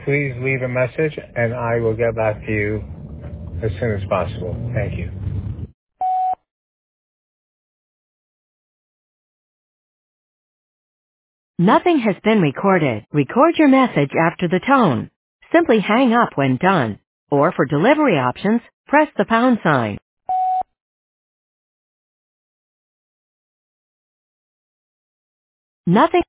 please leave a message and I will get back to you as soon as possible. Thank you. Nothing has been recorded. Record your message after the tone. Simply hang up when done. Or for delivery options, press the pound sign. Nothing